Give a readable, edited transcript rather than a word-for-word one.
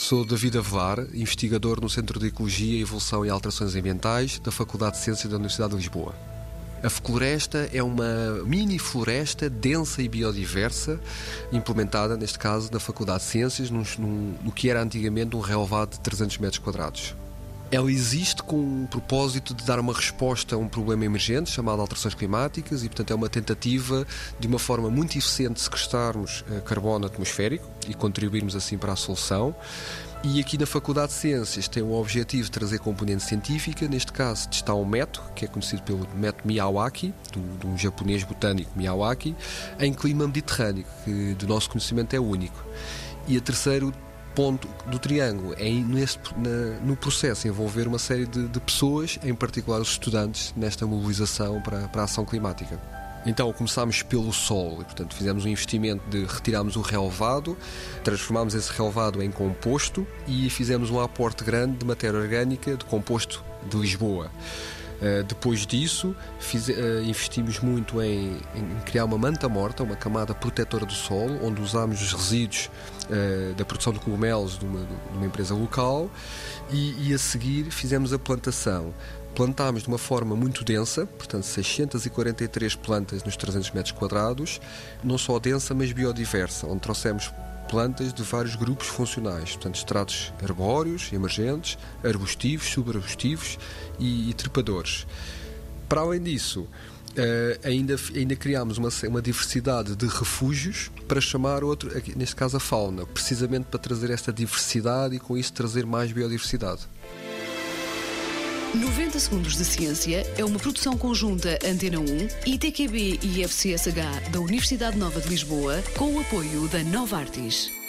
Sou David Avelar, investigador no Centro de Ecologia, Evolução e Alterações Ambientais da Faculdade de Ciências da Universidade de Lisboa. A floresta é uma mini-floresta densa e biodiversa, implementada, neste caso, na Faculdade de Ciências, no que era antigamente um relvado de 300 metros quadrados. Ela existe com o propósito de dar uma resposta a um problema emergente chamado alterações climáticas e, portanto, é uma tentativa de uma forma muito eficiente de sequestrarmos carbono atmosférico e contribuirmos assim para a solução. E aqui na Faculdade de Ciências tem o objetivo de trazer componente científica, neste caso testar um método, que é conhecido pelo método Miyawaki, de um japonês botânico Miyawaki, em clima mediterrâneo, que do nosso conhecimento é único. E a terceiro ponto do triângulo é no processo envolver uma série de pessoas, em particular os estudantes, nesta mobilização para a ação climática. Então começámos pelo solo e, portanto, fizemos um investimento de retirarmos o relvado, transformámos esse relvado em composto e fizemos um aporte grande de matéria orgânica de composto de Lisboa. Depois disso, investimos muito em criar uma manta morta, uma camada protetora do solo, onde usámos os resíduos da produção de cogumelos de uma empresa local e a seguir fizemos a plantação. Plantámos de uma forma muito densa, portanto 643 plantas nos 300 metros quadrados, não só densa, mas biodiversa, onde trouxemos plantas de vários grupos funcionais, portanto estratos arbóreos, emergentes, arbustivos, subarbustivos e trepadores. Para além disso, ainda criámos uma diversidade de refúgios para chamar neste caso a fauna, precisamente para trazer esta diversidade e com isso trazer mais biodiversidade. 90 Segundos de Ciência é uma produção conjunta Antena 1, ITQB e FCSH da Universidade Nova de Lisboa, com o apoio da Novartis.